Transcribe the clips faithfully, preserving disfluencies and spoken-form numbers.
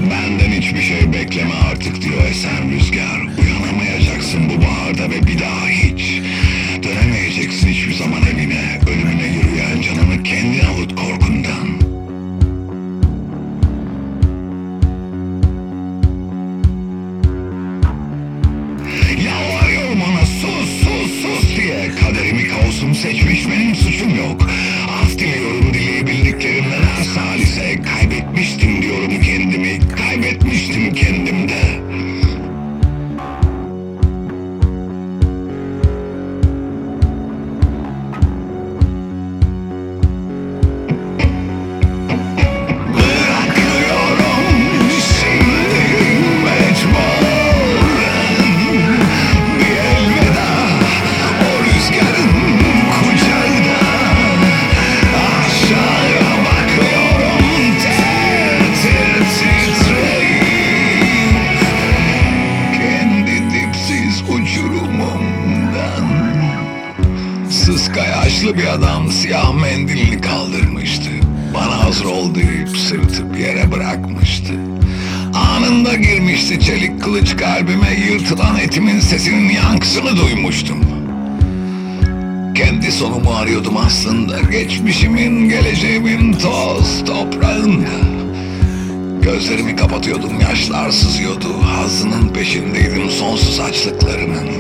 Benden hiçbir şey bekleme artık diyor esen rüzgar. Uyanamayacaksın bu baharda ve bir daha hiç dönemeyeceksin hiçbir zaman evine. Ölümüne yürüyen canını kendin avut korkundan. Yalvarıyorum ona sus sus sus diye. Kaderimi kaosum seçmiş, benim suçum yok. Az diliyorum, dileyebildiklerimden her salise. Kaybetmiştim diyorum kendimi, kaybetmiştim kendimde. Sıska yaşlı bir adam siyah mendilini kaldırmıştı. Bana hazır ol deyip sırtıp yere bırakmıştı. Anında girmişti çelik kılıç kalbime, yırtılan etimin sesinin yankısını duymuştum. Kendi sonumu arıyordum aslında, geçmişimin, geleceğimin toz toprağında. Gözlerimi kapatıyordum, yaşlar sızıyordu, hazzının peşindeydim sonsuz açlıklarımın.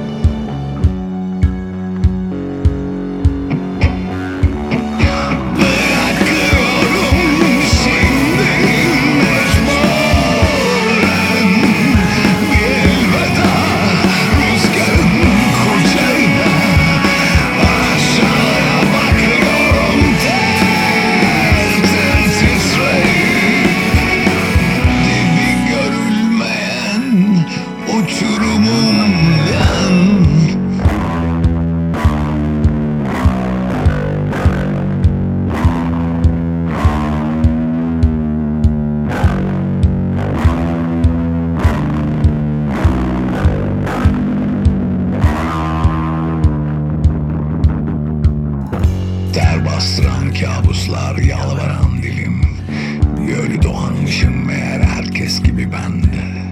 Ter bastıran kabuslar, yalvaran dilim. Bir ölü doğanmışım meğer herkes gibi ben de.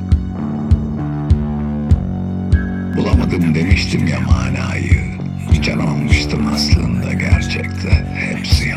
Bulamadım demiştim ya manayı. Hiç aramamıştım aslında gerçekte hepsi